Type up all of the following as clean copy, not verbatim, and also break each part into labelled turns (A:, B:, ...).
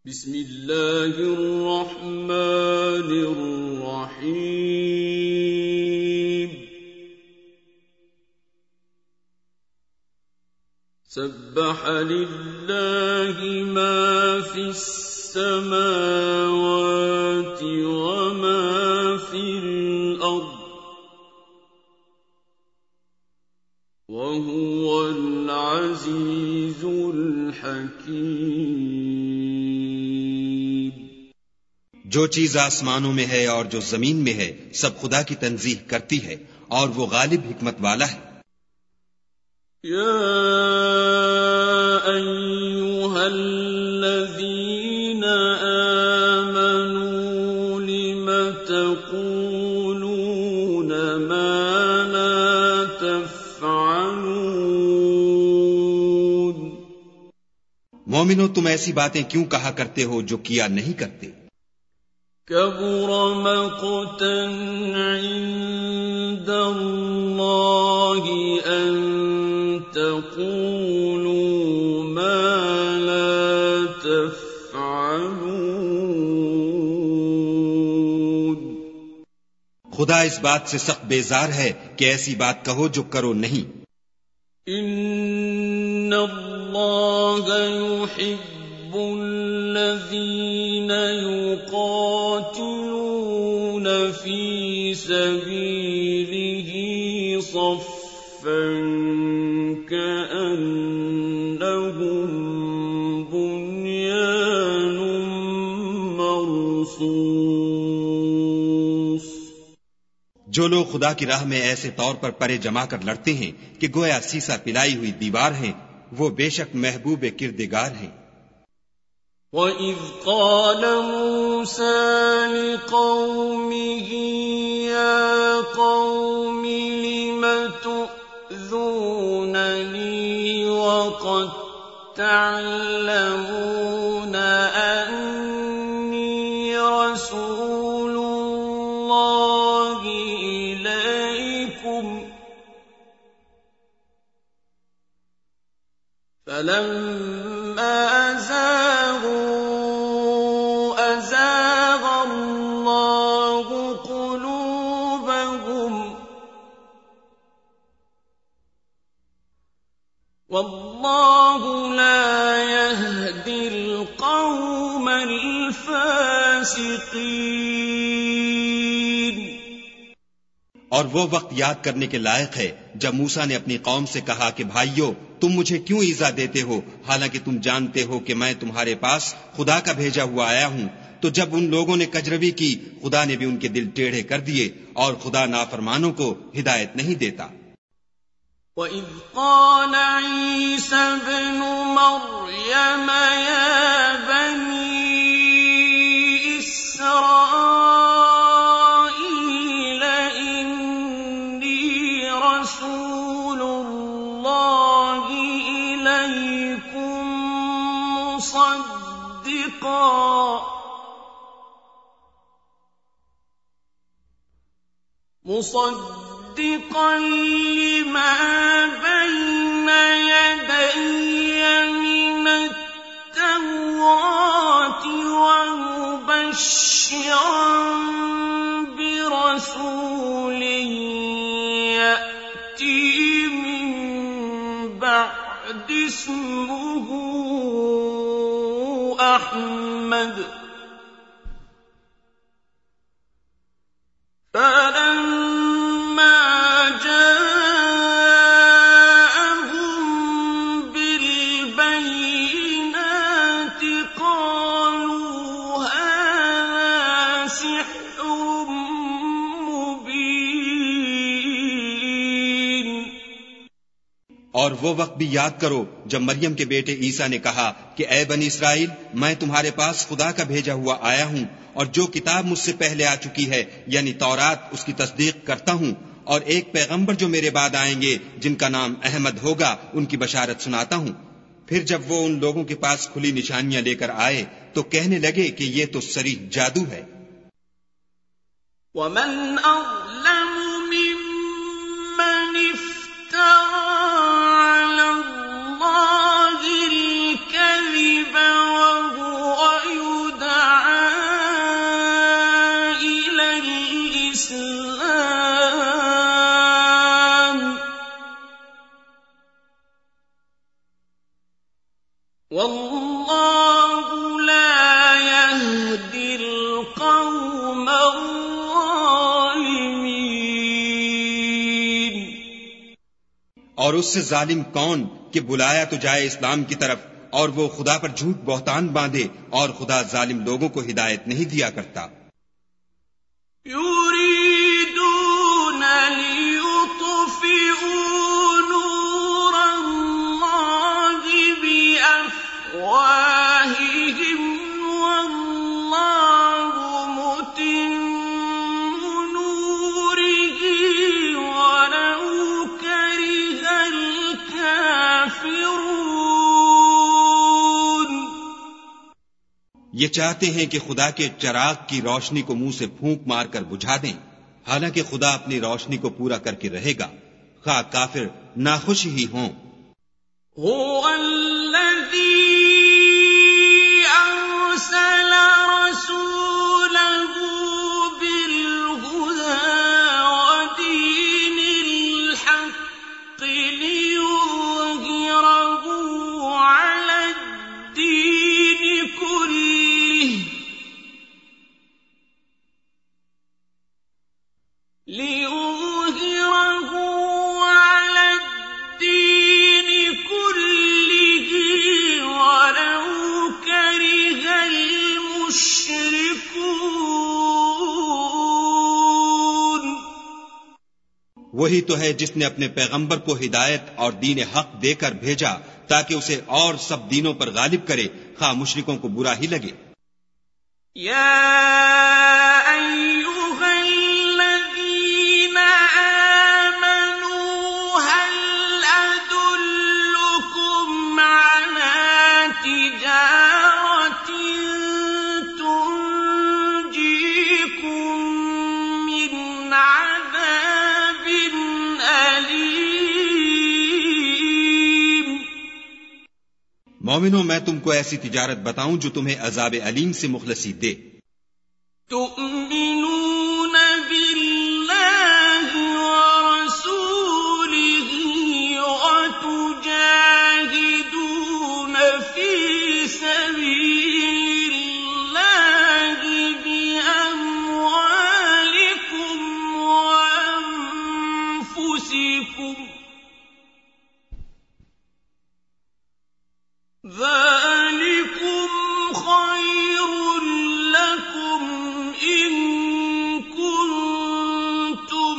A: बिस्मिल्लाहिर्रहमानिर्रहीम। सब्बह लिल्लाहि मा फिस समावाति व मा फिल अर्द व हुवल अज़ीज़ुल हकीम।
B: जो चीज आसमानों में है और जो जमीन में है सब खुदा की तंजीह करती है और वो गालिब हिकमत वाला है।
A: या अय्युहल्लज़ीना आमनू लिमा तक़ूलून मा ला तफ़अलून।
B: मोमिनो, तुम ऐसी बातें क्यों कहा करते हो जो किया नहीं करते।
A: कबुर मक़तन इंदल्लाहि अन तक़ूलू मा ला तफ़अलून।
B: खुदा इस बात से सख्त बेजार है कि ऐसी बात कहो जो करो नहीं।
A: इन्नल्लाह युहिब्बुल्लज़ीना युक़ातिलून फ़ी सबीलिही सफ़्फ़न कअन्नहुम बुन्यानुम मरसूस।
B: जो लोग खुदा की राह में ऐसे तौर पर परे जमा कर लड़ते हैं कि गोया सीसा पिलाई हुई दीवार हैं, वो बेशक महबूब किरदिगार हैं।
A: وَإِذْ قَالَ مُوسَى لِقَوْمِهِ يَا قَوْمِ لِمَ تُؤْذُونَنِي وَقَدْ تَعْلَمُونَ أَنِّي رَسُولُ اللَّهِ إِلَيْكُمْ فَلَمَّا أزاغ الله قلوبهم والله لا يهدي القوم الفاسقين।
B: और वो वक्त याद करने के लायक है जब मूसा ने अपनी कौम से कहा कि भाइयों, तुम मुझे क्यों ईजा देते हो, हालांकि तुम जानते हो कि मैं तुम्हारे पास खुदा का भेजा हुआ आया हूं। तो जब उन लोगों ने कजरवी की, खुदा ने भी उनके दिल टेढ़े कर दिए और खुदा नाफरमानों को हिदायत नहीं देता।
A: وَإِذْ قَالَ عِيسَى ابْنُ مَرْيَمَ يَا بَنِي إِسْرَائِيلَ إِنِّي رَسُولُ اللَّهِ إِلَيْكُمْ مُصَدِّقًا لِمَا بَيْنَ يَدَيَّ مِنَ التَّوْرَاةِ وَمُبَشِّرًا بِرَسُولٍ يَأْتِي مِن بَعْدِ اسْمُهُ أَحْمَدُ فَلَمَّا جَاءَهُم بِالْبَيِّنَاتِ قَالُوا هَٰذَا سِحْرٌ مُّبِينٌ।
B: और वो वक्त भी याद करो जब मरियम के बेटे ईसा ने कहा कि ऐ बनी इस्राइल, मैं तुम्हारे पास खुदा का भेजा हुआ आया हूं और जो किताब मुझसे पहले आ चुकी है यानी तौरात, उसकी तस्दीक करता हूं, और एक पैगंबर जो मेरे बाद आएंगे जिनका नाम अहमद होगा, उनकी बशारत सुनाता हूं। फिर जब वो उन लोगों के पास खुली निशानियां लेकर आए तो कहने लगे कि ये तो सरीह जादू है।
A: وَمَنْ أَظْلَمُ مِمَّنِ افْتَرَىٰ عَلَى اللَّهِ الْكَذِبَ وَهُوَ
B: उससे जालिम कौन कि बुलाया तो जाए इस्लाम की तरफ और वो खुदा पर झूठ बहतान बांधे, और खुदा जालिम लोगों को हिदायत नहीं दिया करता।
A: युरीदून लियुत्फिऊ नूरल्लाहि बिअफ़वाहिहिम वल्लाहु मुतिम्मु नूरिही वलौ करिहल काफ़िरून।
B: ये चाहते हैं कि खुदा के चिराग की रोशनी को मुंह से फूंक मारकर बुझा दें, हालांकि खुदा अपनी रोशनी को पूरा करके रहेगा, खा काफिर नाखुश ही हों। वही तो है जिसने अपने पैगंबर को हिदायत और दीन हक देकर भेजा ताकि उसे और सब दीनों पर गालिब करे, खा मुशरिकों को बुरा ही लगे। मोमिनो, मैं तुमको ऐसी तिजारत बताऊं जो तुम्हें अजाब अलीम से मुखलसी दे।
A: तु'मिनून बिल्लाहि व रसूलिही व तुजाहिदून फी सबिलिल्लाहि बिअमवालिकुम व अनफुसिकुम ذلكم خير لكم إن كنتم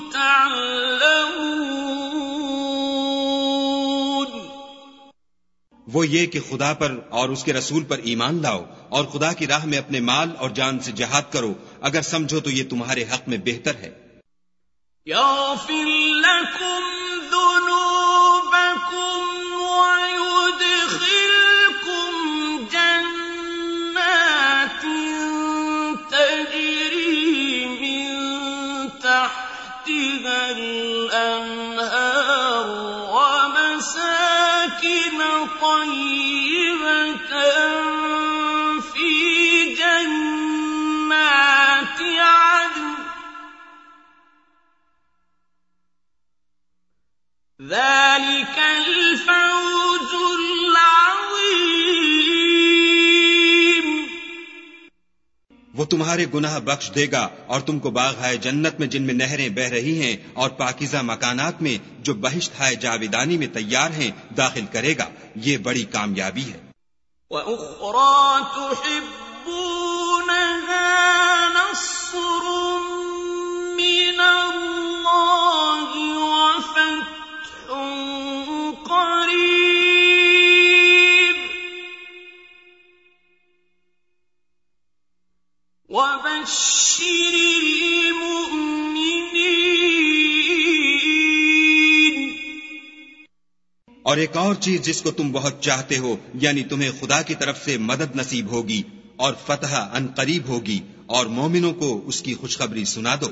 A: تعلمون।
B: वो ये कि खुदा पर और उसके रसूल पर ईमान लाओ और खुदा की राह में अपने माल और जान से जिहाद करो, अगर समझो तो ये तुम्हारे हक में बेहतर है।
A: यग़फिर लकुम ज़ुनूबकुम ويدخلكم جنات تجري من تحتها الأنهار ومساكن طيبة في جنات عدن ذلك الفوز العظيم।
B: वो तुम्हारे गुनाह बख्श देगा और तुमको बाग है जन्नत में जिनमें नहरें बह रही हैं और पाकीज़ा मकानात में जो बहिश्त है जाविदानी में तैयार हैं दाखिल करेगा। ये बड़ी कामयाबी है।
A: वउख़रा तुहिब्बूनहा नस्रुम मिनल्लाहि वफ़त्हुन क़रीब वबश्शिरिल मुमिनीन।
B: और एक और चीज जिसको तुम बहुत चाहते हो, यानी तुम्हें खुदा की तरफ से मदद नसीब होगी और फतह अनकरीब होगी, और मोमिनों को उसकी खुशखबरी सुना दो।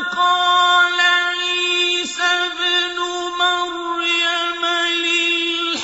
A: الحق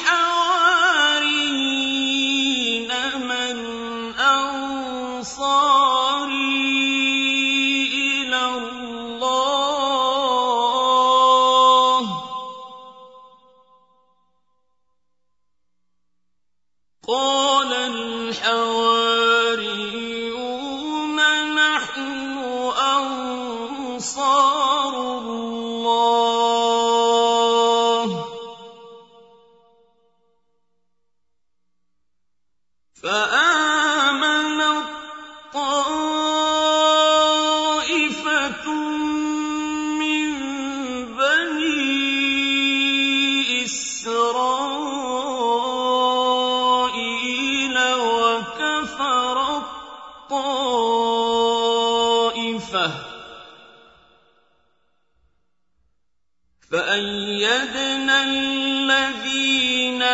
A: فأيدنا الذين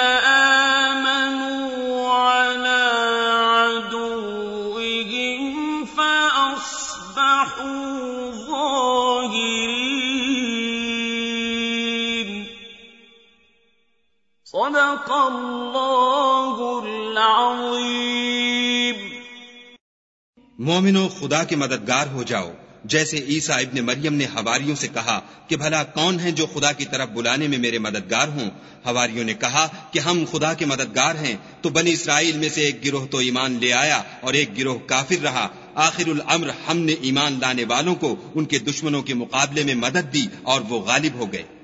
A: آمنوا على عدوهم فأصبحوا ظاهرين صدق الله العظيم
B: मोमिनो खुदा के मददगार हो जाओ, जैसे ईसा इब्ने मरियम ने हवारियों से कहा कि भला कौन है जो खुदा की तरफ बुलाने में मेरे मददगार हों। हवारियों ने कहा कि हम खुदा के मददगार हैं। तो बनी इस्राइल में से एक गिरोह तो ईमान ले आया और एक गिरोह काफिर रहा। आखिरुल अम्र हमने ईमान लाने वालों को उनके दुश्मनों के मुकाबले में मदद दी और वो गालिब हो गए।